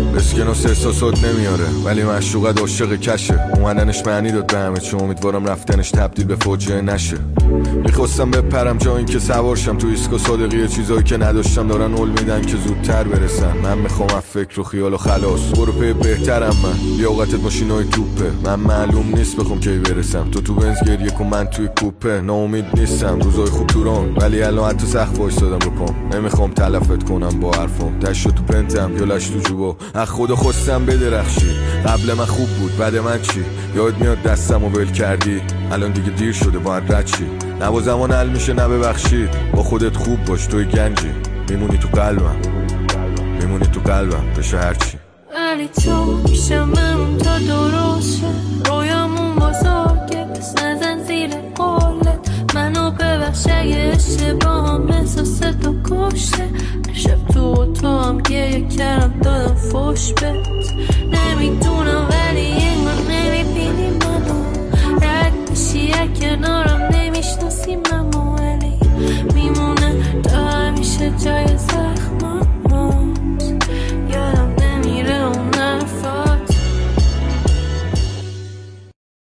اسکناس احساسات نمیاره ولی معشوقت عاشق کشه. اومدنش معنی داد به همه چی، امیدوارم رفتنش تبدیل به فاجعه نشه. میخواستم بپرم جا این که سوارشم تو ایسکا صادقی، چیزایی که نداشتم دارن اول میدن که زودتر برسن. من میخوام از فکر و خیال و خلاص برو پی بهترم. من لیاقتت ماشینای توپه، من معلوم نیست بخوام کی برسم. تو بنز گریه کن من توی کوپه، ناامید نیستم روزای خوب توران ولی الان حتی سخت وایسادم رو پام. نمیخوام تلفت کنم با حرفام، دشت تو پنتم گلش تو جوبا. از خدا خواستم بدرخشی، قبل من خوب بود بعد من چی؟ یاد میاد دستم و ول کردی، الان دیگه دیر شده باید رد چی. نه با زمان حل میشه نه ببخشید، با خودت خوب باش توی گنجی. میمونی تو قلبم، میمونی تو قلبم بشه هرچی. ولی تو میشم تا درست شد رویامون بزرگه، پس نزن زیر قولت. منو ببخش اگه اشتباهم احساستو کشته. شب تو هم گریه کردم دادم فوش بهت. نمیدونم ولی انگار نمیبینی منو، رد میشی کنارم نمیشناسی منو، ولی میمونه تا همیشه جای